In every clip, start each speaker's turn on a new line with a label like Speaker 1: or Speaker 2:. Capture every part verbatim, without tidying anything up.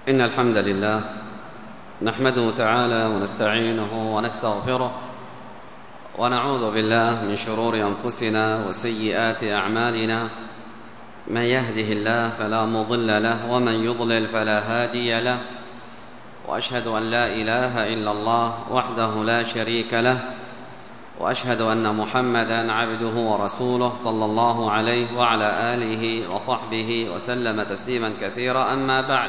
Speaker 1: إن الحمد لله نحمده تعالى ونستعينه ونستغفره ونعوذ بالله من شرور أنفسنا وسيئات أعمالنا. من يهده الله فلا مضل له ومن يضلل فلا هادي له، وأشهد أن لا إله إلا الله وحده لا شريك له، وأشهد أن محمدًا عبده ورسوله صلى الله عليه وعلى آله وصحبه وسلم تسليمًا كثيرا. أما بعد،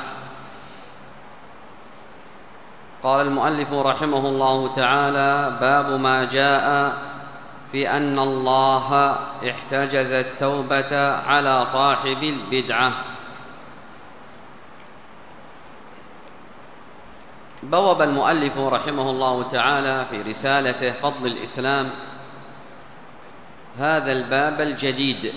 Speaker 1: قال المؤلف رحمه الله تعالى: باب ما جاء في أن الله احتجز التوبة على صاحب البدعة. بوب المؤلف رحمه الله تعالى في رسالته فضل الإسلام هذا الباب الجديد،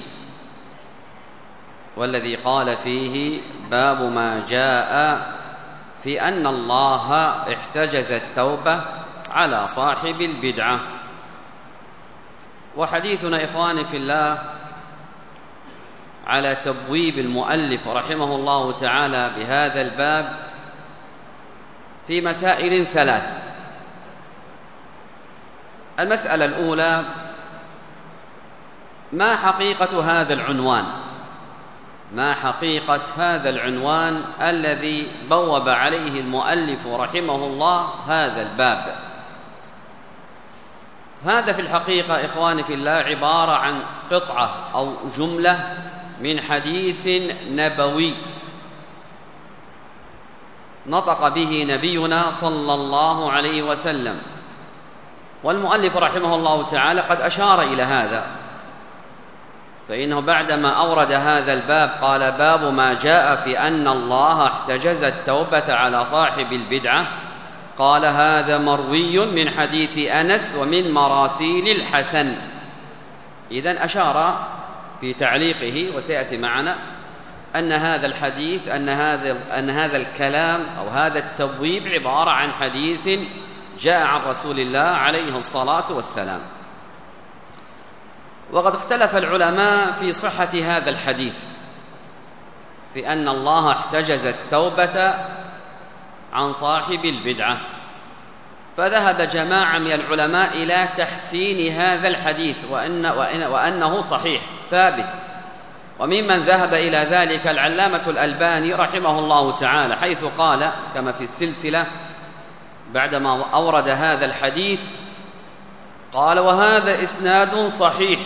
Speaker 1: والذي قال فيه: باب ما جاء في أن الله احتجز التوبة على صاحب البدعة. وحديثنا إخواني في الله على تبويب المؤلف رحمه الله تعالى بهذا الباب في مسائل ثلاث. المسألة الأولى: ما حقيقة هذا العنوان؟ ما حقيقة هذا العنوان الذي بوب عليه المؤلف رحمه الله هذا الباب؟ هذا في الحقيقة إخواني في الله عبارة عن قطعة أو جملة من حديث نبوي نطق به نبينا صلى الله عليه وسلم، والمؤلف رحمه الله تعالى قد أشار إلى هذا، فإنه بعدما أورد هذا الباب قال: باب ما جاء في أن الله احتجز التوبة على صاحب البدعة. قال: هذا مروي من حديث أنس ومن مراسيل الحسن. إذن أشار في تعليقه، وسيأتي معنا، أن هذا الحديث أن هذا أن هذا الكلام أو هذا التبويب عبارة عن حديث جاء عن رسول الله عليه الصلاة والسلام. وقد اختلف العلماء في صحة هذا الحديث، في أن الله احتجز التوبة عن صاحب البدعة، فذهب جماعة من العلماء إلى تحسين هذا الحديث وأن وأن وأنه صحيح ثابت. وممن ذهب إلى ذلك العلامة الألباني رحمه الله تعالى، حيث قال كما في السلسلة بعدما أورد هذا الحديث قال: وهذا إسناد صحيح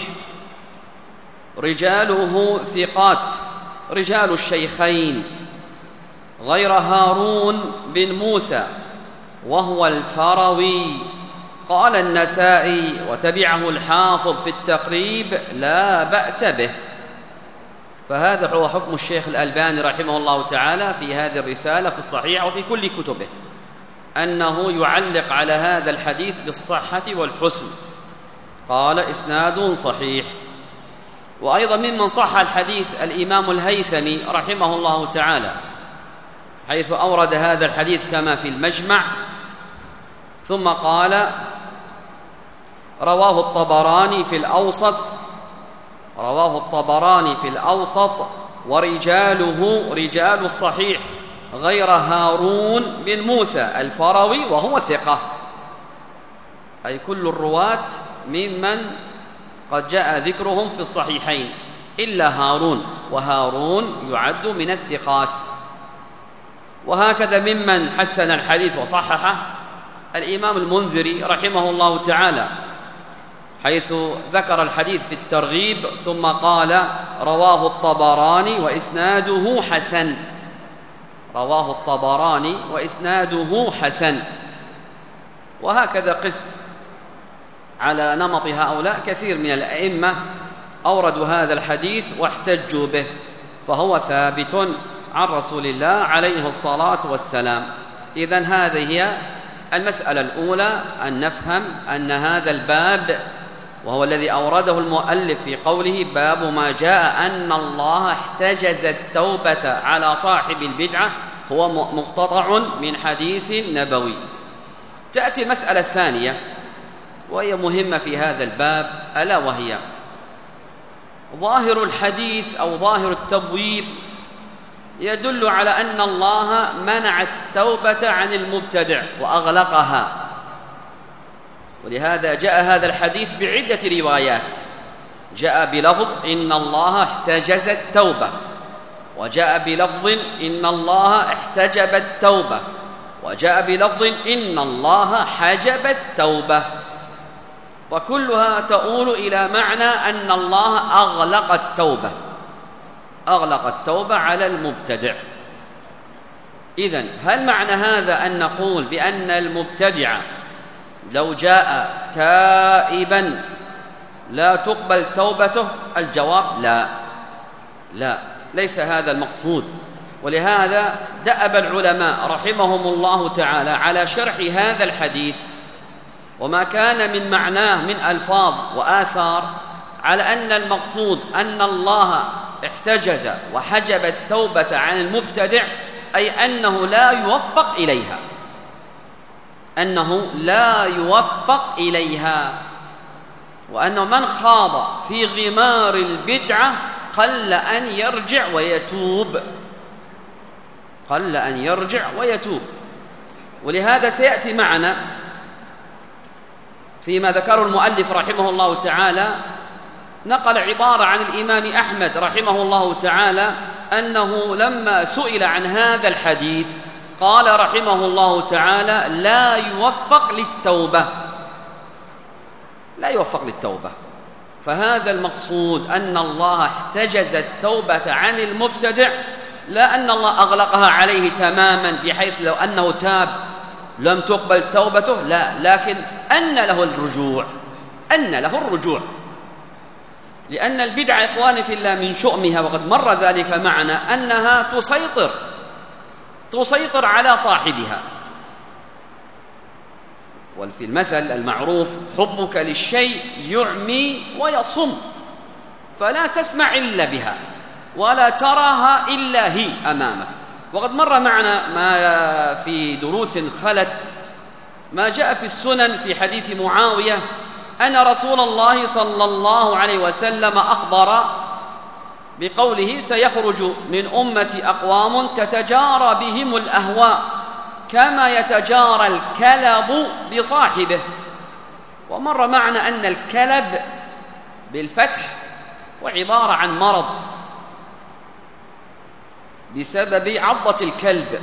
Speaker 1: رجاله ثقات رجال الشيخين غير هارون بن موسى وهو الفروي. قال النسائي وتبعه الحافظ في التقريب: لا بأس به. فهذا هو حكم الشيخ الألباني رحمه الله تعالى في هذه الرسالة في الصحيح وفي كل كتبه، أنه يعلق على هذا الحديث بالصحة والحسن. قال: إسناد صحيح. وأيضا ممن صح الحديث الإمام الهيثمي رحمه الله تعالى، حيث أورد هذا الحديث كما في المجمع، ثم قال: رواه الطبراني في الأوسط رواه الطبراني في الأوسط ورجاله رجال الصحيح غير هارون بن موسى الفروي وهو ثقة. أي كل الرواة ممن قد جاء ذكرهم في الصحيحين إلا هارون، وهارون يعد من الثقات. وهكذا ممن حسن الحديث وصححه الإمام المنذري رحمه الله تعالى، حيث ذكر الحديث في الترغيب ثم قال: رواه الطبراني وإسناده حسن. رواه الطبراني وإسناده حسن. وهكذا قس على نمط هؤلاء كثير من الأئمة أوردوا هذا الحديث واحتجوا به، فهو ثابت عن رسول الله عليه الصلاة والسلام. إذن هذه هي المسألة الأولى، أن نفهم أن هذا الباب، وهو الذي أورده المؤلف في قوله: باب ما جاء أن الله احتجز التوبة على صاحب البدعة، هو مقتطع من حديث نبوي. تأتي المسألة الثانية وهي مهمة في هذا الباب، ألا وهي ظاهر الحديث أو ظاهر التبويب يدل على أن الله منع التوبة عن المبتدع وأغلقها، ولهذا جاء هذا الحديث بعدة روايات، جاء بلفظ إن الله احتجز التوبة، وجاء بلفظ إن الله احتجب التوبة، وجاء بلفظ إن الله حجب التوبة، وكلها تؤول إلى معنى أن الله أغلق التوبة أغلق التوبة على المبتدع. إذن هل معنى هذا أن نقول بأن المبتدع لو جاء تائبا لا تقبل توبته؟ الجواب لا لا ليس هذا المقصود. ولهذا دأب العلماء رحمهم الله تعالى على شرح هذا الحديث وما كان من معناه من ألفاظ وآثار على أن المقصود أن الله احتجز وحجب التوبة عن المبتدع، أي أنه لا يوفق إليها أنه لا يوفق إليها وأنه من خاض في غمار البدعة قل أن يرجع ويتوب قل أن يرجع ويتوب. ولهذا سيأتي معنا فيما ذكره المؤلف رحمه الله تعالى، نقل عبارة عن الإمام أحمد رحمه الله تعالى أنه لما سئل عن هذا الحديث قال رحمه الله تعالى لا يوفق للتوبة لا يوفق للتوبة. فهذا المقصود أن الله احتجز التوبة عن المبتدع، لا أن الله أغلقها عليه تماما بحيث لو أنه تاب لم تقبل توبته، لا، لكن أن له الرجوع أن له الرجوع لأن البدعة إخواني في الله من شؤمها، وقد مر ذلك معنا، أنها تسيطر تسيطر على صاحبها. وفي المثل المعروف حبك للشيء يعمي ويصم، فلا تسمع إلا بها ولا تراها إلا هي أمامك. وقد مر معنا ما في دروس خلت ما جاء في السنن في حديث معاوية أن رسول الله صلى الله عليه وسلم أخبر بقوله سيخرج من أمتي أقوام تتجارى بهم الأهواء كما يتجارى الكلب بصاحبه. ومر معنا أن الكلب بالفتح وعبارة عن مرض بسبب عضة الكلب،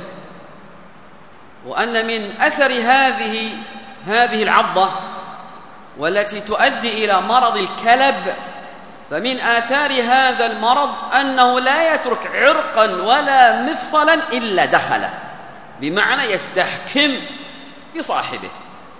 Speaker 1: وأن من أثر هذه هذه العضة والتي تؤدي إلى مرض الكلب، فمن آثار هذا المرض أنه لا يترك عرقا ولا مفصلا إلا دخله، بمعنى يستحكم بصاحبه.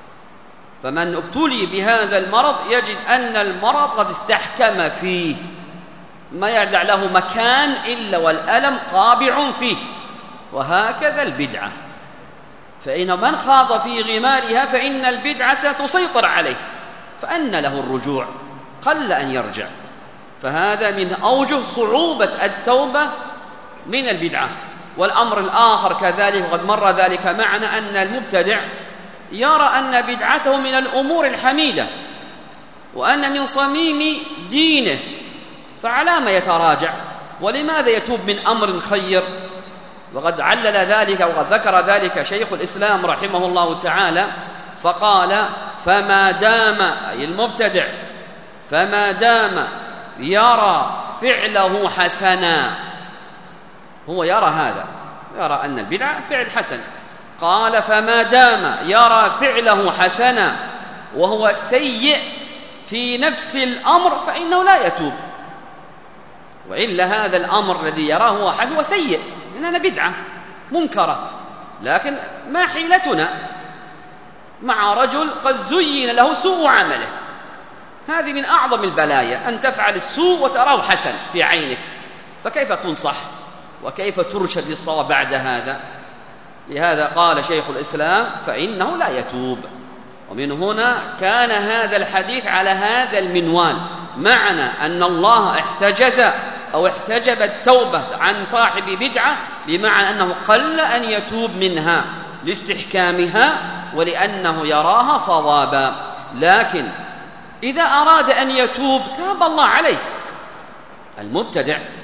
Speaker 1: فمن ابتلي بهذا المرض يجد أن المرض قد استحكم فيه، ما يدع له مكان إلا والألم قابع فيه. وهكذا البدعة، فإن من خاض في غمارها فإن البدعة تسيطر عليه، فأن له الرجوع قل أن يرجع. فهذا من أوجه صعوبة التوبة من البدعة. والأمر الآخر كذلك وقد مر ذلك معنا أن المبتدع يرى أن بدعته من الأمور الحميدة وأن من صميم دينه، فعلى ما يتراجع؟ ولماذا يتوب من أمر خير؟ وقد علل ذلك وقد ذكر ذلك شيخ الإسلام رحمه الله تعالى فقال فما دام أي المبتدع فما دام يرى فعله حسنا، هو يرى هذا، يرى أن البدعة فعل حسن، قال فما دام يرى فعله حسنا وهو سيء في نفس الأمر فإنه لا يتوب. وإلا هذا الأمر الذي يراه هو حسن وسيء، إننا بدعة منكرة، لكن ما حيلتنا مع رجل قد زين له سوء عمله؟ هذه من أعظم البلايا أن تفعل السوء وتراه حسن في عينك، فكيف تنصح وكيف ترشد للصواب بعد هذا؟ لهذا قال شيخ الإسلام فإنه لا يتوب. ومن هنا كان هذا الحديث على هذا المنوال، معنى أن الله احتجز أو احتجب التوبة عن صاحب بدعة بمعنى أنه قل أن يتوب منها لاستحكامها ولأنه يراها صوابا. لكن إذا أراد أن يتوب تاب الله عليه. المبتدع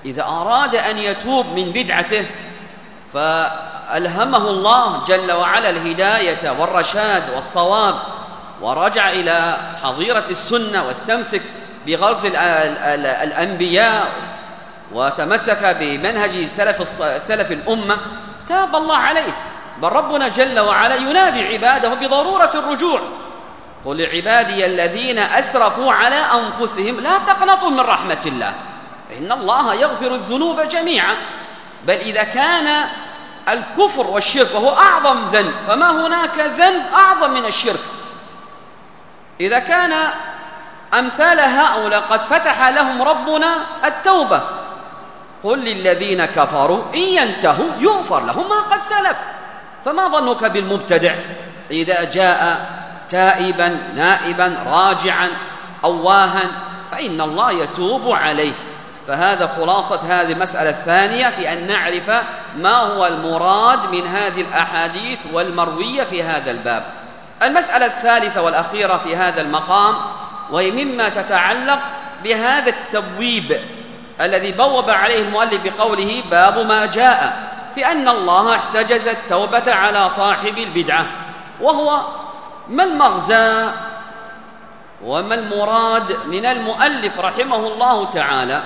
Speaker 1: إذا أراد أن يتوب من بدعته فألهمه الله جل وعلا الهداية والرشاد والصواب، ورجع إلى حظيرة السنة واستمسك بغرز الأنبياء وتمسك بمنهج سلف, سلف الأمة، تاب الله عليه. بل ربنا جل وعلا ينادي عباده بضرورة الرجوع. قل لعبادي الذين أسرفوا على أنفسهم لا تقنطوا من رحمة الله إن الله يغفر الذنوب جميعا. بل إذا كان الكفر والشرك وهو أعظم ذنب، فما هناك ذنب أعظم من الشرك. إذا كان أمثال هؤلاء قد فتح لهم ربنا التوبة، قل للذين كفروا إن ينتهوا يغفر لهم ما قد سلف، فما ظنك بالمبتدع إذا جاء تائبا نائبا راجعا أواها فإن الله يتوب عليه. فهذا خلاصة هذه المسألة الثانية في أن نعرف ما هو المراد من هذه الأحاديث والمروية في هذا الباب. المسألة الثالثة والأخيرة في هذا المقام، وهي مما تتعلق بهذا التبويب الذي بوب عليه المؤلف بقوله باب ما جاء في أن الله احتجز التوبة على صاحب البدعة، وهو ما المغزى وما المراد من المؤلف رحمه الله تعالى.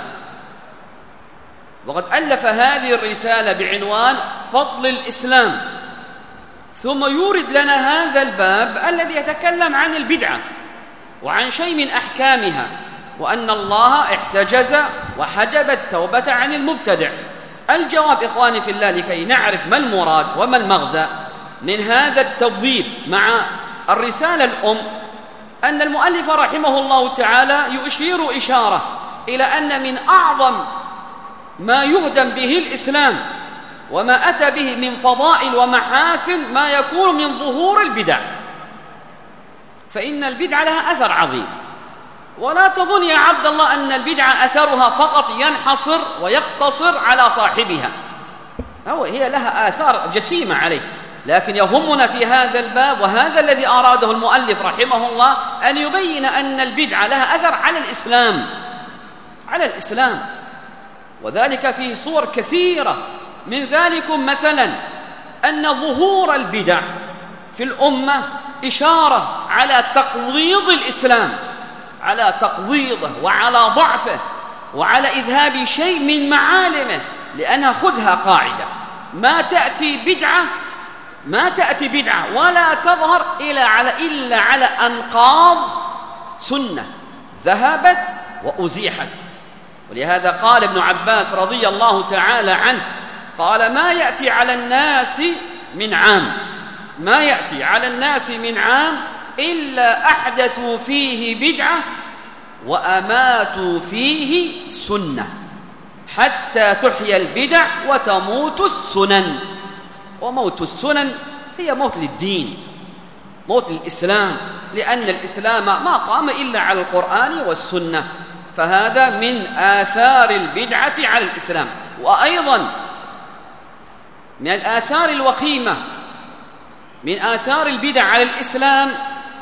Speaker 1: وقد ألف هذه الرسالة بعنوان فضل الإسلام، ثم يورد لنا هذا الباب الذي يتكلم عن البدعة وعن شيء من أحكامها، وأن الله احتجز وحجب التوبة عن المبتدع. الجواب إخواني في الله لكي نعرف ما المراد وما المغزى من هذا التبويب مع الرسالة الأم، أن المؤلف رحمه الله تعالى يشير إشارة إلى أن من أعظم ما يهدم به الإسلام وما أتى به من فضائل ومحاسن ما يكون من ظهور البدع. فإن البدع لها أثر عظيم، ولا تظن يا عبد الله أن البدع أثرها فقط ينحصر ويقتصر على صاحبها، أو هي لها آثار جسيمة عليه. لكن يهمنا في هذا الباب، وهذا الذي أراده المؤلف رحمه الله، أن يبين أن البدع لها أثر على الإسلام على الإسلام وذلك في صور كثيرة. من ذلك مثلا أن ظهور البدع في الأمة إشارة على تقويض الإسلام، على تقويضه وعلى ضعفه وعلى إذهاب شيء من معالمه. لأنها خذها قاعدة، ما تأتي بدعة ما تأتي بدعة ولا تظهر إلا على إلا على أنقاض سنة ذهبت وأزيحت. ولهذا قال ابن عباس رضي الله تعالى عنه، قال ما يأتي على الناس من عام ما يأتي على الناس من عام إلا أحدثوا فيه بدعة وأماتوا فيه سنة حتى تحيى البدع وتموت السنن. وموت السنن هي موت للدين، موت للإسلام، لأن الإسلام ما قام إلا على القرآن والسنة. فهذا من آثار البدعة على الإسلام. وأيضا من الآثار الوخيمة من آثار البدع على الإسلام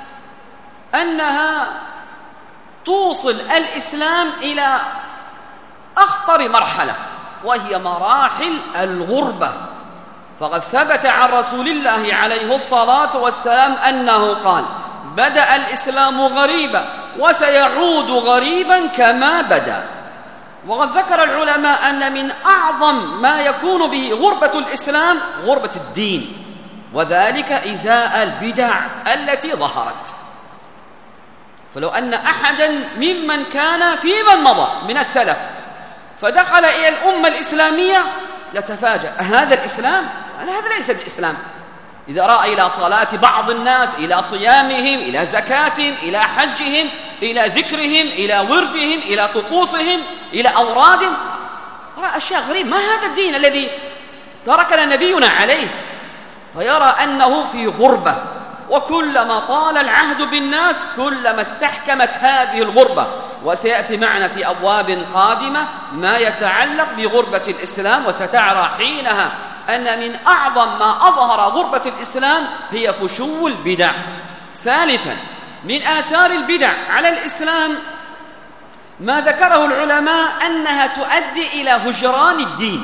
Speaker 1: أنها توصل الإسلام إلى أخطر مرحلة، وهي مراحل الغربة. فقد ثبت عن رسول الله عليه الصلاة والسلام أنه قال بدأ الإسلام غريبا وسيعود غريبا كما بدأ. وقد ذكر العلماء أن من أعظم ما يكون به غربة الإسلام غربة الدين، وذلك إزاء البدع التي ظهرت. فلو أن أحدا ممن كان في من مضى من السلف فدخل إلى الأمة الإسلامية لتفاجأ، هذا الإسلام؟ هذا ليس الإسلام. إذا رأى إلى صلاة بعض الناس، إلى صيامهم، إلى زكاتهم، إلى حجهم، إلى ذكرهم، إلى وردهم، إلى طقوسهم، إلى أورادهم، رأى أشياء غريبة. ما هذا الدين الذي تركنا نبينا عليه؟ فيرى أنه في غربة. وكلما طال العهد بالناس كلما استحكمت هذه الغربة. وسيأتي معنا في أبواب قادمة ما يتعلق بغربة الإسلام، وستعرى حينها أن من أعظم ما أظهر غربة الإسلام هي فشو البدع. ثالثا من آثار البدع على الإسلام ما ذكره العلماء أنها تؤدي إلى هجران الدين،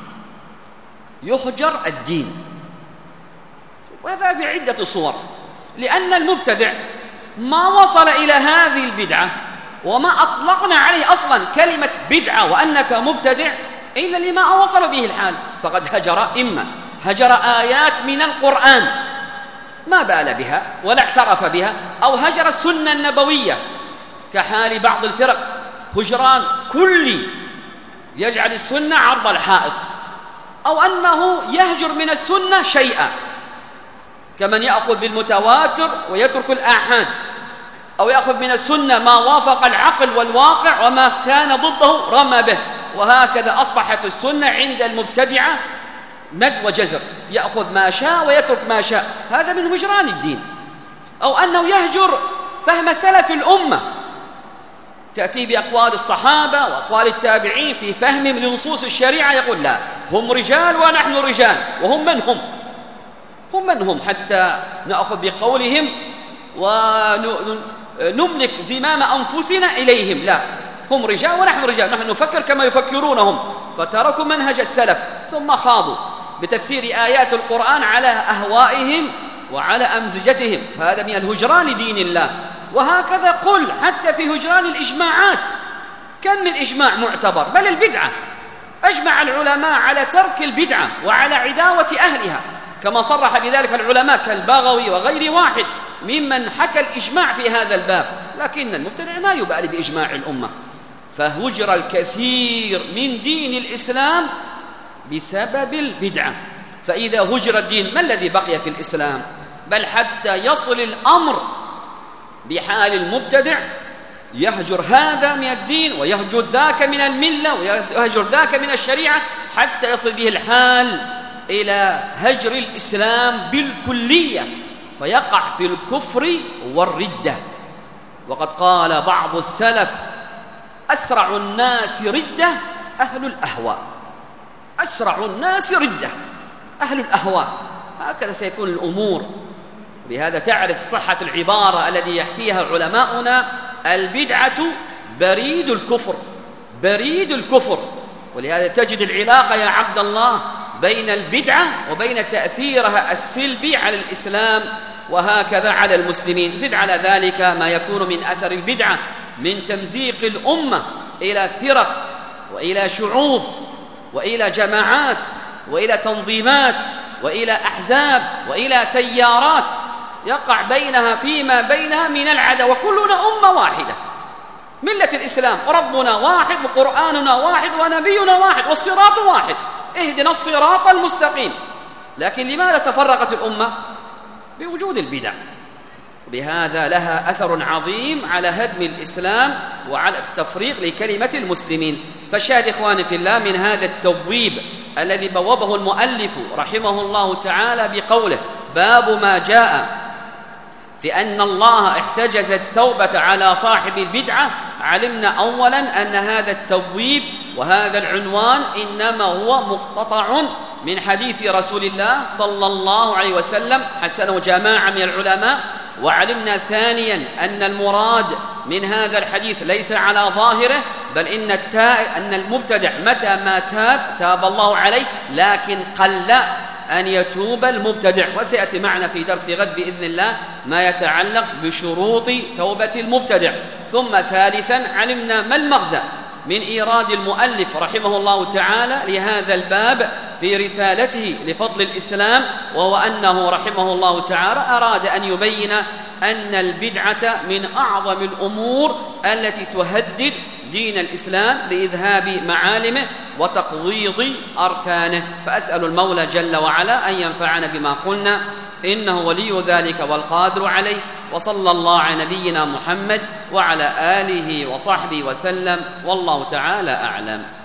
Speaker 1: يهجر الدين، وهذا بعدة صور. لأن المبتدع ما وصل إلى هذه البدعة وما أطلقنا عليه أصلا كلمة بدعة وأنك مبتدع إلا لما وصل به الحال، فقد هجر إما هجر آيات من القرآن ما بال بها ولا اعترف بها، أو هجر السنة النبوية كحال بعض الفرق هجران كلي يجعل السنة عرض الحائط، أو أنه يهجر من السنة شيئا كمن يأخذ بالمتواتر ويترك الآحاد، أو يأخذ من السنة ما وافق العقل والواقع وما كان ضده رمى به. وهكذا أصبحت السنة عند المبتدعة مد وجزر، يأخذ ما شاء ويترك ما شاء، هذا من هجران الدين. أو أنه يهجر فهم سلف الأمة، تأتي بأقوال الصحابة وأقوال التابعين في فهمهم لنصوص الشريعة، يقول لا هم رجال ونحن رجال، وهم من هم؟ هم من هم حتى نأخذ بقولهم ونملك زمام أنفسنا إليهم؟ لا، هم رجال ونحن رجال، نحن نفكر كما يفكرونهم، فتركوا منهج السلف ثم خاضوا بتفسير آيات القرآن على أهوائهم وعلى أمزجتهم، فهذا من الهجران دين الله. وهكذا قل حتى في هجران الإجماعات، كم من إجماع معتبر، بل البدعة أجمع العلماء على ترك البدعة وعلى عداوة أهلها، كما صرح بذلك العلماء كالبغوي وغير واحد ممن حكى الإجماع في هذا الباب. لكن المبتدع ما يبالي بإجماع الأمة، فهجر الكثير من دين الإسلام بسبب البدعة. فإذا هجر الدين ما الذي بقي في الإسلام؟ بل حتى يصل الأمر بحال المبتدع يهجر هذا من الدين ويهجر ذاك من الملة ويهجر ذاك من الشريعة، حتى يصل به الحال إلى هجر الإسلام بالكلية، فيقع في الكفر والردة. وقد قال بعض السلف أسرع الناس ردة أهل الأهواء، أسرع الناس ردة أهل الأهواء، هكذا سيكون الأمور. بهذا تعرف صحة العبارة الذي يحكيها علماؤنا: البدعة بريد الكفر، بريد الكفر. ولهذا تجد العلاقة يا عبد الله بين البدعة وبين تأثيرها السلبي على الإسلام وهكذا على المسلمين. زد على ذلك ما يكون من أثر البدعة من تمزيق الأمة إلى فرق وإلى شعوب وإلى جماعات وإلى تنظيمات وإلى أحزاب وإلى تيارات يقع بينها فيما بينها من العداوة، وكلنا أمة واحدة، ملة الإسلام، ربنا واحد وقرآننا واحد ونبينا واحد والصراط واحد، اهدنا الصراط المستقيم. لكن لماذا تفرقت الأمة؟ بوجود البدع. بهذا لها أثر عظيم على هدم الإسلام وعلى التفريق لكلمة المسلمين. فالشاهد إخواني في الله من هذا التبويب الذي بوبه المؤلف رحمه الله تعالى بقوله: باب ما جاء في أن الله احتجز التوبة على صاحب البدعة، علمنا أولا أن هذا التبويب وهذا العنوان إنما هو مقتطع من حديث رسول الله صلى الله عليه وسلم، حسنه جماعة من العلماء. وعلمنا ثانيا أن المراد من هذا الحديث ليس على ظاهره، بل إن, أن المبتدع متى ما تاب تاب الله عليه، لكن قل أن يتوب المبتدع. وسيأتي معنا في درس غد بإذن الله ما يتعلق بشروط توبة المبتدع. ثم ثالثا علمنا ما المغزى من إيراد المؤلف رحمه الله تعالى لهذا الباب في رسالته لفضل الإسلام، وهو أنه رحمه الله تعالى أراد أن يبين أن البدعة من أعظم الأمور التي تهدد دين الإسلام بإذهاب معالمه وتقويض أركانه. فأسأل المولى جل وعلا أن ينفعنا بما قلنا، إنه ولي ذلك والقادر عليه. وصلى الله على نبينا محمد وعلى آله وصحبه وسلم، والله تعالى أعلم.